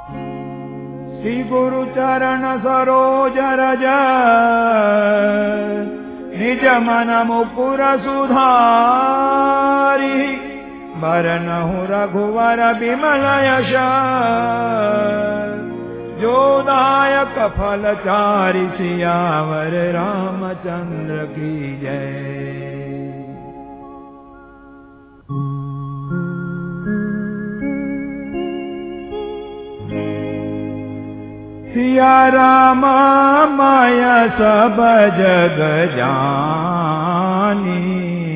श्री गुरु चरण सरोज रज निज मन मुकुर सुधारी बरनहु रघुवर बिमल यश जो दायक फल चारि सियावर रामचंद्र की जय। सिया राम माय सब जग जानी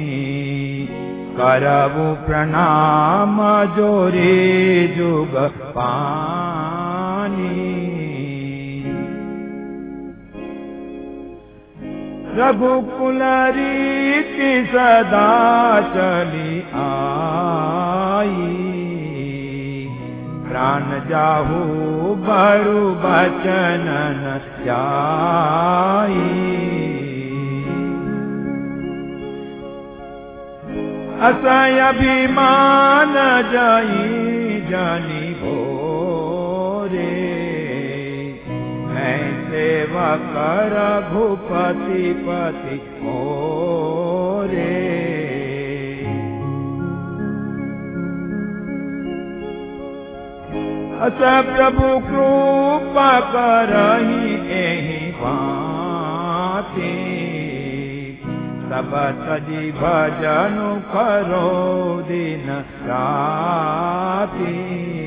करबु प्रणाम जोरे जुग पानी। रघुकुल रीति सदा चली आई प्राण जाहु बरु बचन न जाई। असय अभिमान जई जनि भोरे मैं सेवक रघुपति पति मोरे। अस प्रभु कृपा करहि एहि भांति सब तजी भजन करो दिन राति।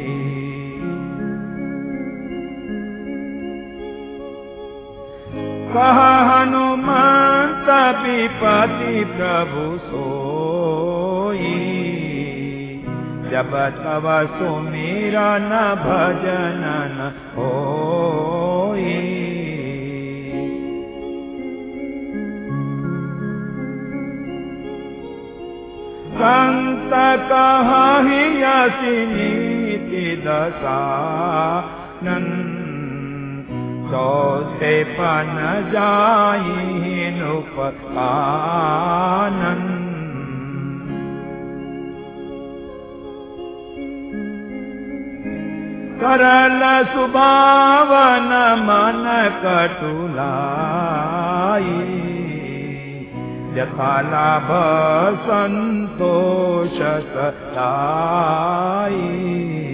कहा हनुमंत विपति प्रभु सोई जब तब सुमिरन भजन न होई। संत कहि असि नीति दसानन सो से पन जाई नुपकानन। करल सुभावन मन कटुलाई यथा लाभ संतोष सताई।